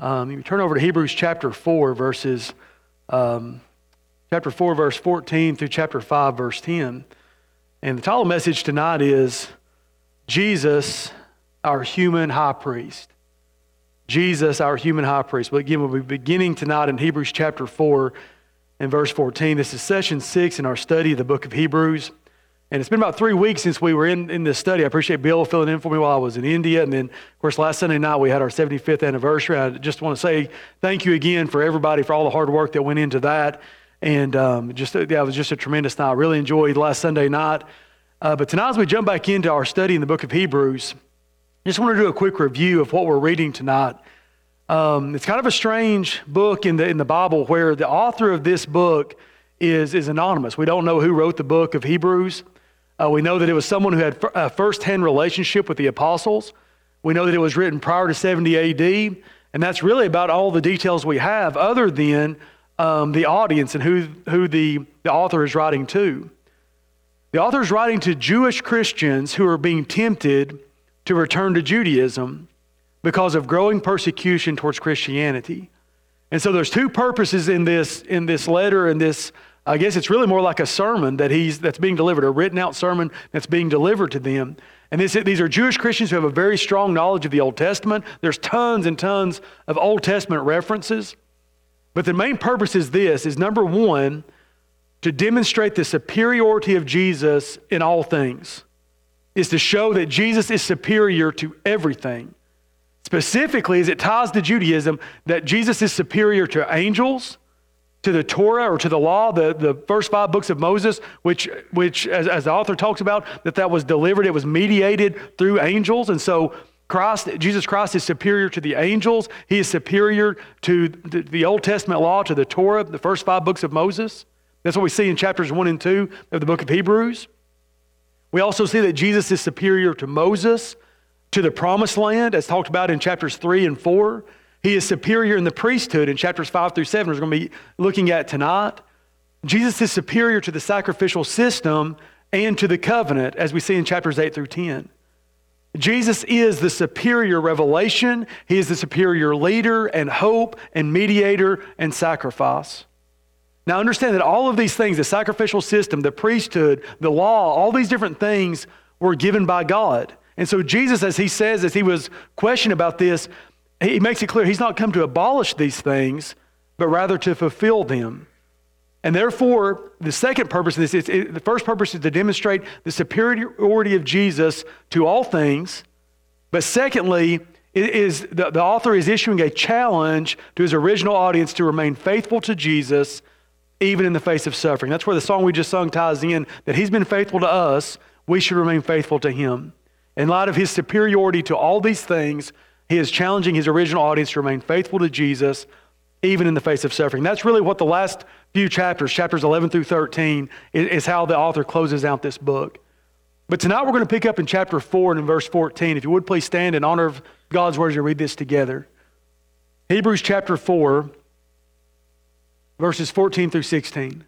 You turn over to Hebrews chapter 4, verse 14 through chapter 5, verse 10. And the title message tonight is Jesus, our human high priest. Jesus, our human high priest. But again, we'll be beginning tonight in Hebrews chapter 4 and verse 14. This is session 6 in our study of the book of Hebrews. And it's been about 3 weeks since we were in this study. I appreciate Bill filling in for me while I was in India. And then, of course, last Sunday night we had our 75th anniversary. I just want to say thank you again for everybody for all the hard work that went into that. And it was just a tremendous night. I really enjoyed last Sunday night. But tonight as we jump back into our study in the book of Hebrews, I just want to do a quick review of what we're reading tonight. It's kind of a strange book in the Bible where the author of this book is anonymous. We don't know who wrote the book of Hebrews. We know that it was someone who had a first-hand relationship with the apostles. We know that it was written prior to 70 AD, and that's really about all the details we have other than the audience and who the author is writing to. The author is writing to Jewish Christians who are being tempted to return to Judaism because of growing persecution towards Christianity. And so there's two purposes in this letter, and this, I guess it's really more like a sermon that's being delivered, a written out sermon that's being delivered to them. And these are Jewish Christians who have a very strong knowledge of the Old Testament. There's tons and tons of Old Testament references. But the main purpose is number one, to demonstrate the superiority of Jesus in all things. Is to show that Jesus is superior to everything. Specifically, as it ties to Judaism, that Jesus is superior to angels, to the Torah or to the law, the first 5 books of Moses, which as the author talks about, that was delivered, it was mediated through angels. And so Jesus Christ is superior to the angels. He is superior to the Old Testament law, to the Torah, the first 5 books of Moses. That's what we see in chapters 1 and 2 of the book of Hebrews. We also see that Jesus is superior to Moses, to the promised land, as talked about in chapters 3 and 4. He is superior in the priesthood in chapters 5 through 7, we're going to be looking at tonight. Jesus is superior to the sacrificial system and to the covenant, as we see in chapters 8 through 10. Jesus is the superior revelation. He is the superior leader and hope and mediator and sacrifice. Now understand that all of these things, the sacrificial system, the priesthood, the law, all these different things were given by God. And so Jesus, as he says, as he was questioned about this, he makes it clear he's not come to abolish these things, but rather to fulfill them. And therefore, the second purpose of this, the first purpose is to demonstrate the superiority of Jesus to all things. But secondly, the author is issuing a challenge to his original audience to remain faithful to Jesus, even in the face of suffering. That's where the song we just sung ties in, that he's been faithful to us, we should remain faithful to him. In light of his superiority to all these things, he is challenging his original audience to remain faithful to Jesus, even in the face of suffering. That's really what the last few chapters 11 through 13, is how the author closes out this book. But tonight we're going to pick up in chapter 4 and in verse 14. If you would please stand in honor of God's word as you read this together. Hebrews chapter 4, verses 14 through 16.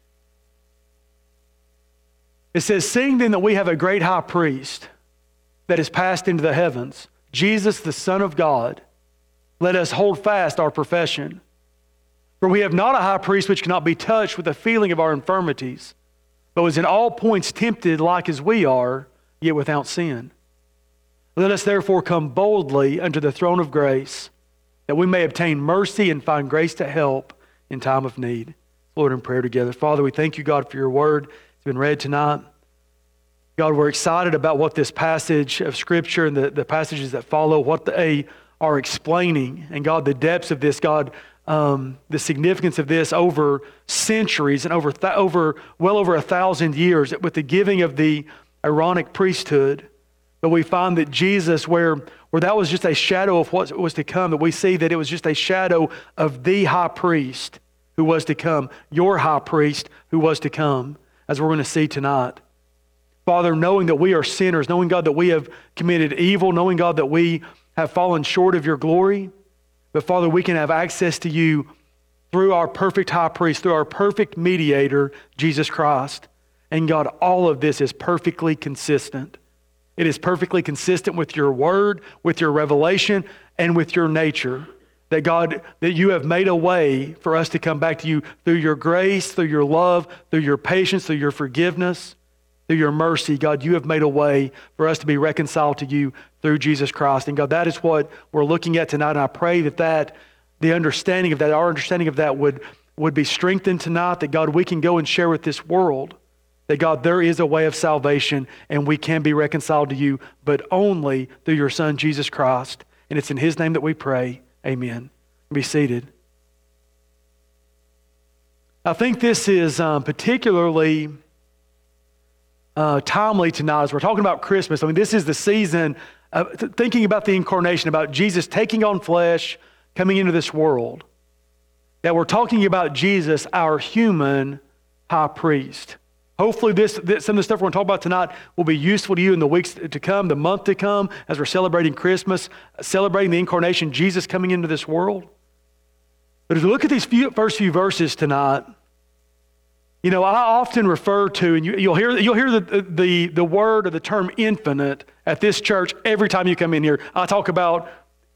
It says, "Seeing then that we have a great high priest that is passed into the heavens, Jesus the Son of God, let us hold fast our profession. For we have not a high priest which cannot be touched with the feeling of our infirmities, but was in all points tempted like as we are, yet without sin. Let us therefore come boldly unto the throne of grace, that we may obtain mercy and find grace to help in time of need." Lord, in prayer together. Father, we thank you, God, for your word. It's been read tonight. God, we're excited about what this passage of Scripture and the passages that follow, what they are explaining. And God, the depths of this, God, the significance of this over centuries and over well over 1,000 years with the giving of the Aaronic priesthood. But we find that Jesus, where that was just a shadow of what was to come, that we see that it was just a shadow of the high priest who was to come, your high priest who was to come, as we're going to see tonight. Father, knowing that we are sinners, knowing, God, that we have committed evil, knowing, God, that we have fallen short of your glory, but Father, we can have access to you through our perfect high priest, through our perfect mediator, Jesus Christ. And God, all of this is perfectly consistent. It is perfectly consistent with your word, with your revelation, and with your nature. that God, that you have made a way for us to come back to you through your grace, through your love, through your patience, through your forgiveness, through your mercy. God, you have made a way for us to be reconciled to you through Jesus Christ. And God, that is what we're looking at tonight. And I pray that the understanding of that, our understanding of that would be strengthened tonight, that God, we can go and share with this world that God, there is a way of salvation and we can be reconciled to you, but only through your Son, Jesus Christ. And it's in His name that we pray. Amen. Be seated. I think this is particularly timely tonight as we're talking about Christmas. I mean, this is the season of thinking about the incarnation, about Jesus taking on flesh, coming into this world. That we're talking about Jesus, our human high priest. Hopefully some of the stuff we're going to talk about tonight will be useful to you in the weeks to come, the month to come, as we're celebrating Christmas, celebrating the incarnation, Jesus coming into this world. But as we look at these first few verses tonight, I often refer to, and you'll hear the word or the term infinite at this church every time you come in here. I talk about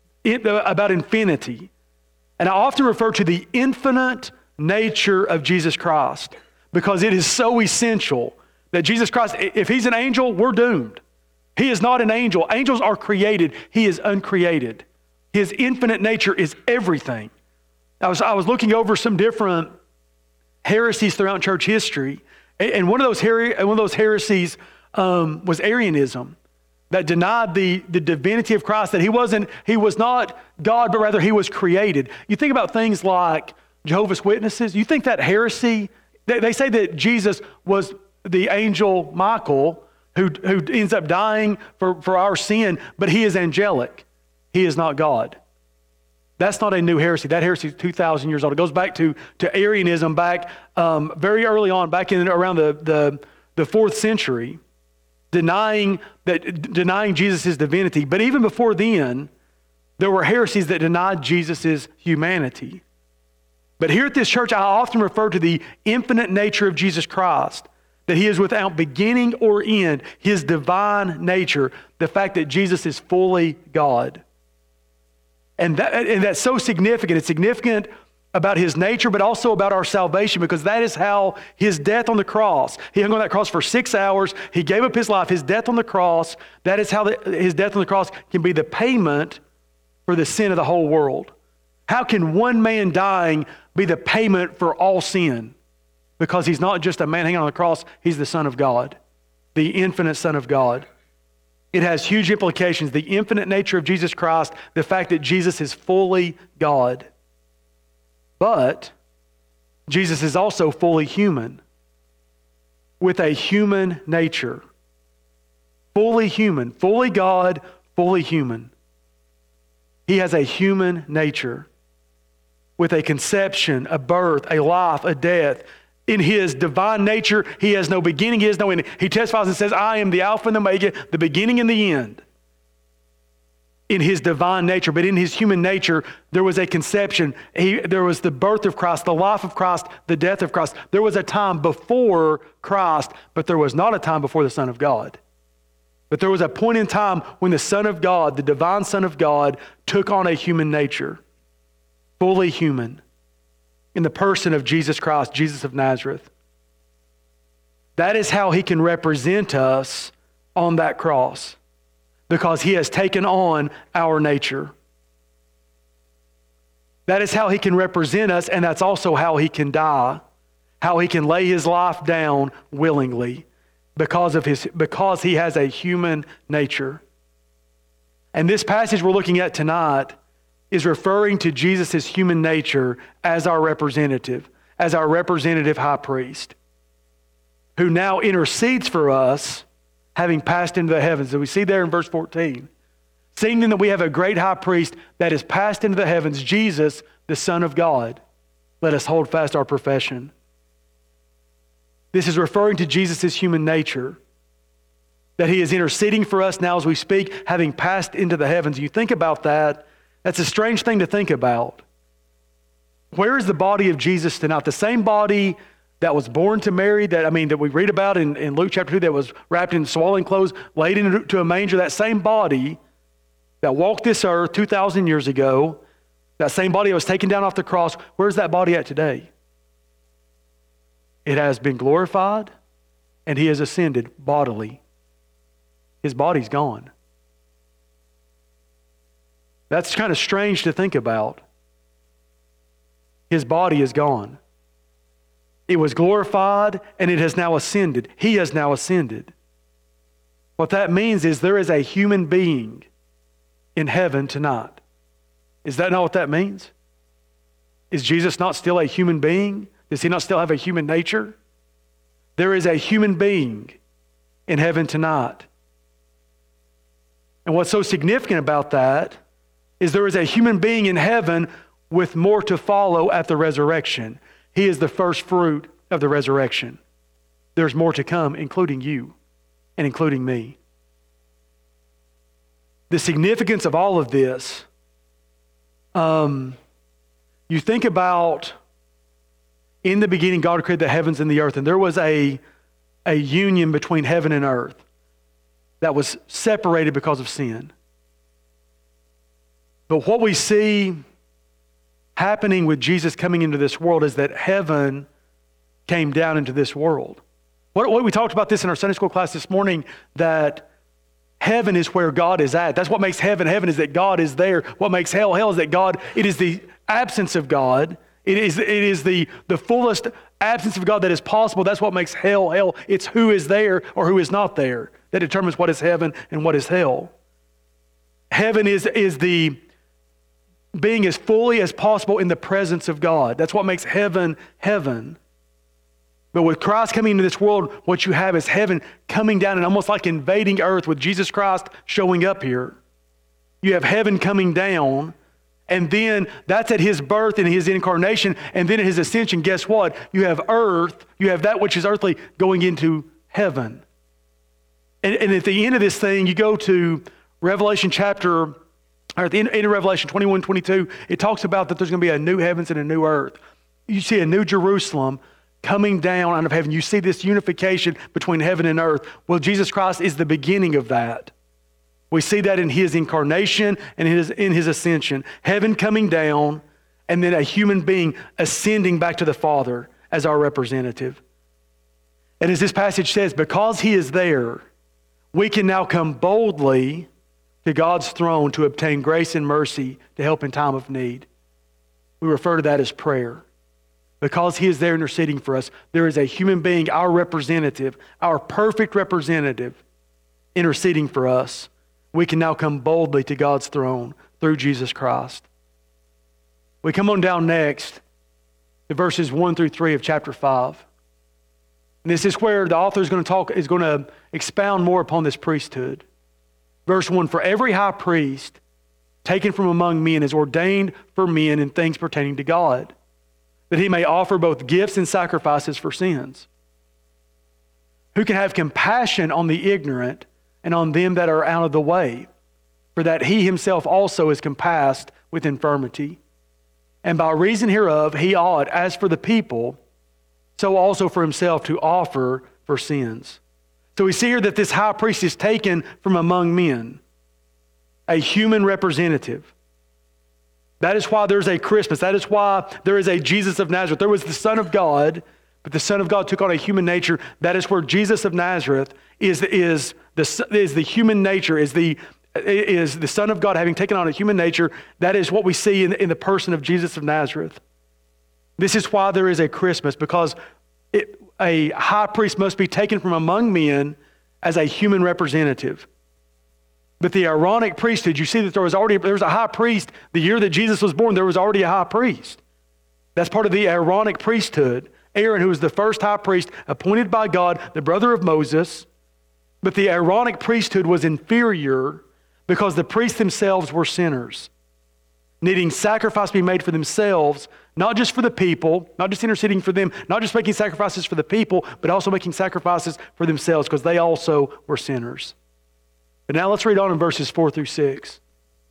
infinity. And I often refer to the infinite nature of Jesus Christ, because it is so essential that Jesus Christ, if He's an angel, we're doomed. He is not an angel. Angels are created. He is uncreated. His infinite nature is everything. I was looking over some different heresies throughout church history, and one of those heresies was Arianism, that denied the divinity of Christ, that He was not God, but rather He was created. You think about things like Jehovah's Witnesses. You think that heresy, they say that Jesus was the angel Michael who ends up dying for our sin, but He is angelic. He is not God. That's not a new heresy. That heresy is 2,000 years old. It goes back to Arianism back very early on, back in around the 4th century, denying Jesus' divinity. But even before then, there were heresies that denied Jesus' humanity. But here at this church, I often refer to the infinite nature of Jesus Christ, that He is without beginning or end, His divine nature, the fact that Jesus is fully God. And that's so significant. It's significant about His nature, but also about our salvation, because that is how His death on the cross, He hung on that cross for 6 hours, He gave up His life, His death on the cross, that is how His death on the cross can be the payment for the sin of the whole world. How can one man dying be the payment for all sin? Because He's not just a man hanging on the cross, He's the Son of God, the infinite Son of God. It has huge implications. The infinite nature of Jesus Christ, the fact that Jesus is fully God. But Jesus is also fully human, with a human nature. Fully human, fully God, fully human. He has a human nature with a conception, a birth, a life, a death. In His divine nature, He has no beginning, He has no end. He testifies and says, I am the Alpha and the Omega, the beginning and the end. In His divine nature, but in His human nature, there was a conception. There was the birth of Christ, the life of Christ, the death of Christ. There was a time before Christ, but there was not a time before the Son of God. But there was a point in time when the Son of God, the divine Son of God, took on a human nature. Fully human, in the person of Jesus Christ, Jesus of Nazareth. That is how He can represent us on that cross, because He has taken on our nature. That is how He can represent us, and that's also how He can die, how He can lay His life down willingly, because He has a human nature. And this passage we're looking at tonight is referring to Jesus' human nature as our representative high priest, who now intercedes for us, having passed into the heavens. And we see there in verse 14, seeing then that we have a great high priest that has passed into the heavens, Jesus, the Son of God, let us hold fast our profession. This is referring to Jesus' human nature, that He is interceding for us now as we speak, having passed into the heavens. You think about that, that's a strange thing to think about. Where is the body of Jesus tonight? The same body that was born to Mary, that we read about in Luke chapter 2, that was wrapped in swaddling clothes, laid into a manger, that same body that walked this earth 2,000 years ago, That same body that was taken down off the cross, where's that body at today? It has been glorified, and he has ascended bodily. His body's gone. That's kind of strange to think about. His body is gone. It was glorified, and it has now ascended. He has now ascended. What that means is there is a human being in heaven tonight. Is that not what that means? Is Jesus not still a human being? Does he not still have a human nature? There is a human being in heaven tonight. And what's so significant about that is there is a human being in heaven with more to follow at the resurrection. He is the first fruit of the resurrection. There's more to come, including you and including me. The significance of all of this, you think about in the beginning, God created the heavens and the earth, and there was a union between heaven and earth that was separated because of sin. But what we see happening with Jesus coming into this world is that heaven came down into this world. What we talked about this in our Sunday school class this morning, that heaven is where God is at. That's what makes heaven. Heaven is that God is there. What makes hell is that God, it is the absence of God. It is the fullest absence of God that is possible. That's what makes hell hell. It's who is there or who is not there that determines what is heaven and what is hell. Heaven is the being as fully as possible in the presence of God. That's what makes heaven heaven. But with Christ coming into this world, what you have is heaven coming down and almost like invading earth with Jesus Christ showing up here. You have heaven coming down, and then that's at his birth and his incarnation, and then at his ascension, guess what? You have earth, you have that which is earthly going into heaven. And at the end of this thing, you go to Revelation chapter, or at the end of Revelation 21, 22, it talks about that there's going to be a new heavens and a new earth. You see a new Jerusalem coming down out of heaven. You see this unification between heaven and earth. Well, Jesus Christ is the beginning of that. We see that in his incarnation and in his ascension. Heaven coming down, and then a human being ascending back to the Father as our representative. And as this passage says, because he is there, we can now come boldly to God's throne to obtain grace and mercy to help in time of need. We refer to that as prayer. Because he is there interceding for us, there is a human being, our representative, our perfect representative, interceding for us. We can now come boldly to God's throne through Jesus Christ. We come on down next to verses 1 through 3 of chapter 5. And this is where the author is going to expound more upon this priesthood. Verse 1, for every high priest taken from among men is ordained for men in things pertaining to God, that he may offer both gifts and sacrifices for sins, who can have compassion on the ignorant and on them that are out of the way, for that he himself also is compassed with infirmity. And by reason hereof he ought, as for the people, so also for himself to offer for sins. So we see here that this high priest is taken from among men, a human representative. That is why there's a Christmas. That is why there is a Jesus of Nazareth. There was the Son of God, but the Son of God took on a human nature. That is where Jesus of Nazareth is the human nature, is the Son of God having taken on a human nature. That is what we see in the person of Jesus of Nazareth. This is why there is a Christmas, because a high priest must be taken from among men as a human representative. But the Aaronic priesthood, you see that there was a high priest. The year that Jesus was born, there was already a high priest. That's part of the Aaronic priesthood. Aaron, who was the first high priest appointed by God, the brother of Moses. But the Aaronic priesthood was inferior because the priests themselves were sinners, needing sacrifice to be made for themselves, not just for the people, not just interceding for them, not just making sacrifices for the people, but also making sacrifices for themselves because they also were sinners. But now let's read on in verses 4 through 6.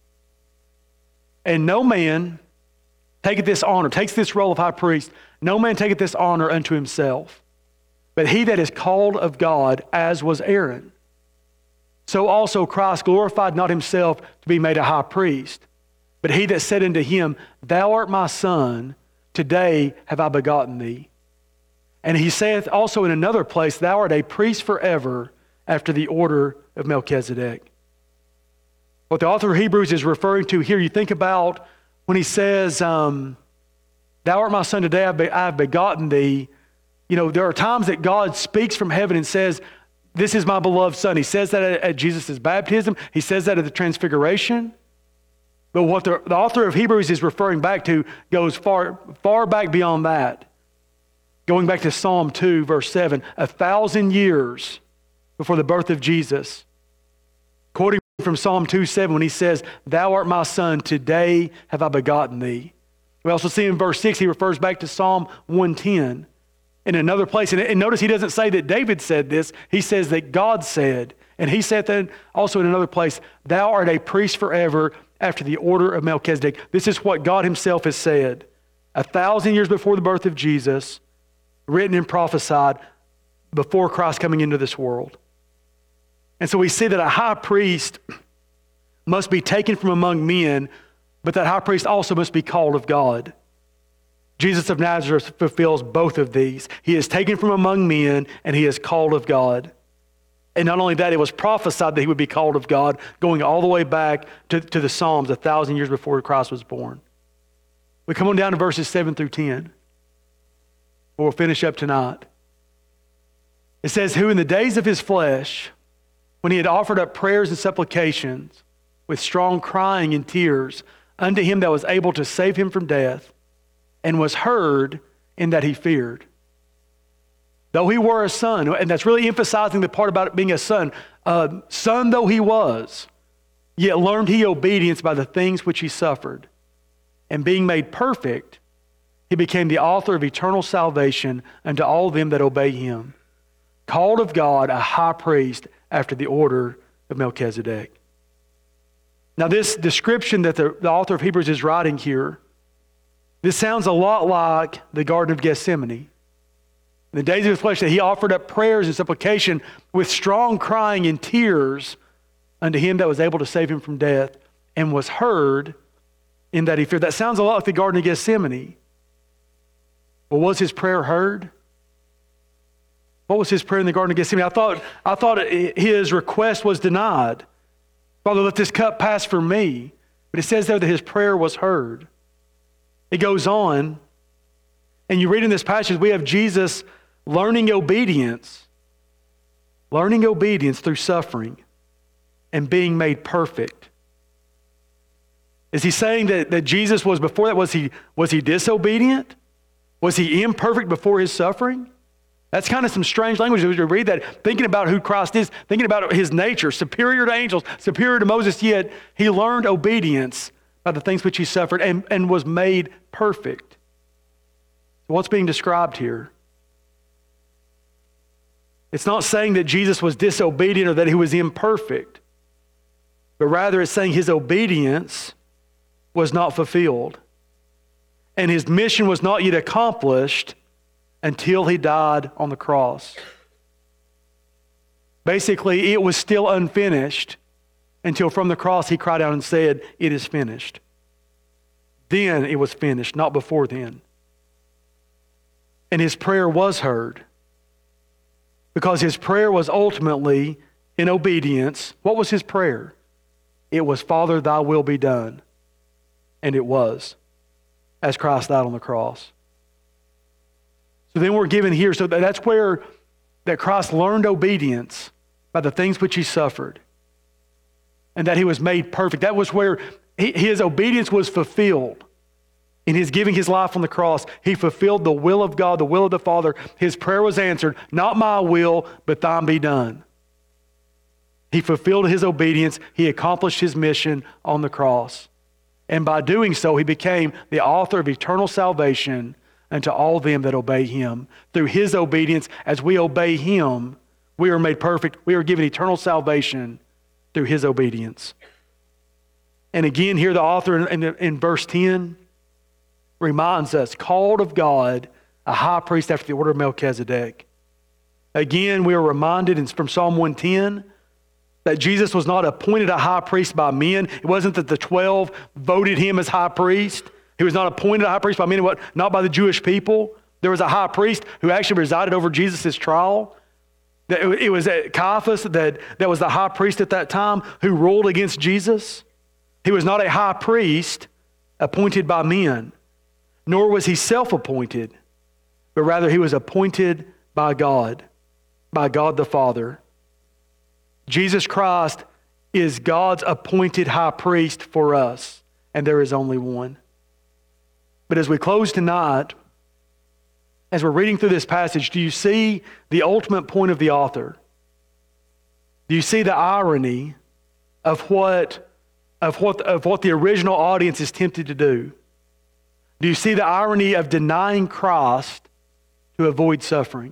And no man taketh this honor, takes this role of high priest, no man taketh this honor unto himself, but he that is called of God, as was Aaron. So also Christ glorified not himself to be made a high priest, But he that said unto him, Thou art my son, today have I begotten thee. And he saith also in another place, Thou art a priest forever after the order of Melchizedek. What the author of Hebrews is referring to here, you think about when he says, Thou art my son, today I have begotten thee. You know, there are times that God speaks from heaven and says, This is my beloved son. He says that at Jesus' baptism. He says that at the transfiguration. But what the author of Hebrews is referring back to goes far back beyond that. Going back to Psalm 2, verse 7, 1,000 years before the birth of Jesus. Quoting from Psalm 2:7 when he says, Thou art my son, today have I begotten thee. We also see in verse 6, he refers back to Psalm 110 in another place. And notice he doesn't say that David said this. He says that God said. And he said that also in another place, Thou art a priest forever after the order of Melchizedek. This is what God himself has said 1,000 years before the birth of Jesus, written and prophesied before Christ coming into this world. And so we see that a high priest must be taken from among men, but that high priest also must be called of God. Jesus of Nazareth fulfills both of these. He is taken from among men, and he is called of God. And not only that, it was prophesied that he would be called of God, going all the way back to the Psalms 1,000 years before Christ was born. We come on down to verses 7 through 10. We'll finish up tonight. It says, Who in the days of his flesh, when he had offered up prayers and supplications with strong crying and tears unto him that was able to save him from death, and was heard in that he feared. Though he were a son, and that's really emphasizing the part about it being a son. Son though he was, yet learned he obedience by the things which he suffered. And being made perfect, he became the author of eternal salvation unto all them that obey him. Called of God, a high priest after the order of Melchizedek. Now this description that the author of Hebrews is writing here, this sounds a lot like the Garden of Gethsemane. In the days of his flesh, that he offered up prayers and supplication with strong crying and tears unto him that was able to save him from death, and was heard in that he feared. That sounds a lot like the Garden of Gethsemane. Well, was his prayer heard? What was his prayer in the Garden of Gethsemane? I thought his request was denied. Father, let this cup pass from me. But it says there that his prayer was heard. It goes on, and you read in this passage, we have Jesus learning obedience through suffering and being made perfect. Is he saying that Jesus was before that, was he disobedient? Was he imperfect before his suffering? That's kind of some strange language as we read that, thinking about who Christ is, thinking about his nature, superior to angels, superior to Moses, yet he learned obedience by the things which he suffered and was made perfect. So what's being described here? It's not saying that Jesus was disobedient or that he was imperfect, but rather it's saying his obedience was not fulfilled. And his mission was not yet accomplished until he died on the cross. Basically, it was still unfinished until from the cross he cried out and said, "It is finished." Then it was finished, not before then. And his prayer was heard, because his prayer was ultimately in obedience. What was his prayer? It was, "Father, thy will be done." And it was, as Christ died on the cross. So then we're given here, so that's where that Christ learned obedience by the things which he suffered, and that he was made perfect. That was where his obedience was fulfilled. In his giving his life on the cross, he fulfilled the will of God, the will of the Father. His prayer was answered, "Not my will, but thine be done." He fulfilled his obedience. He accomplished his mission on the cross. And by doing so, he became the author of eternal salvation unto all them that obey him. Through his obedience, as we obey him, we are made perfect. We are given eternal salvation through his obedience. And again, here the author in verse 10 reminds us, called of God, a high priest after the order of Melchizedek. Again, we are reminded from Psalm 110 That Jesus was not appointed a high priest by men. It wasn't that the 12 voted him as high priest. He was not appointed a high priest by men, not by the Jewish people. There was a high priest who actually resided over Jesus' trial. It was Caiaphas that was the high priest at that time who ruled against Jesus. He was not a high priest appointed by men, nor was he self-appointed, but rather he was appointed by God the Father. Jesus Christ is God's appointed high priest for us, and there is only one. But as we close tonight, as we're reading through this passage, do you see the ultimate point of the author? Do you see the irony of what the original audience is tempted to do? Do you see the irony of denying Christ to avoid suffering?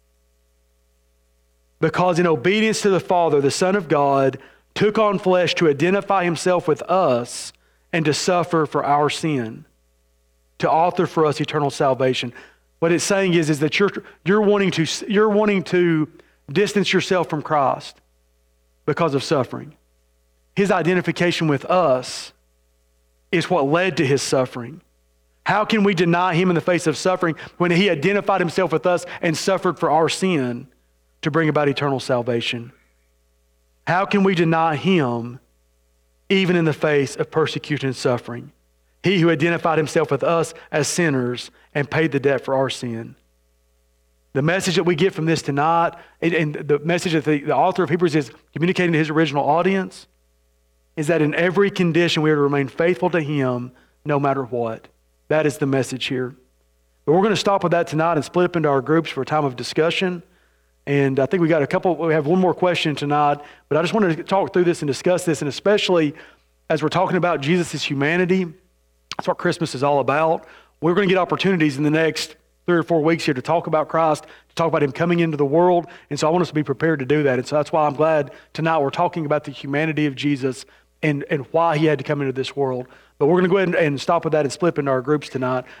Because in obedience to the Father, the Son of God took on flesh to identify himself with us and to suffer for our sin, to author for us eternal salvation. What it's saying is that you're wanting to distance yourself from Christ because of suffering. His identification with us is what led to his suffering. How can we deny him in the face of suffering when he identified himself with us and suffered for our sin to bring about eternal salvation? How can we deny him even in the face of persecution and suffering? He who identified himself with us as sinners and paid the debt for our sin. The message that we get from this tonight, and the message that the author of Hebrews is communicating to his original audience, is that in every condition we are to remain faithful to him no matter what. That is the message here. But we're going to stop with that tonight and split up into our groups for a time of discussion. And I think we have one more question tonight, but I just wanted to talk through this and discuss this, and especially as we're talking about Jesus' humanity. That's what Christmas is all about. We're going to get opportunities in the next 3 or 4 weeks here to talk about Christ, to talk about him coming into the world, and so I want us to be prepared to do that. And so that's why I'm glad tonight we're talking about the humanity of Jesus and why he had to come into this world. But we're going to go ahead and stop with that and split into our groups tonight.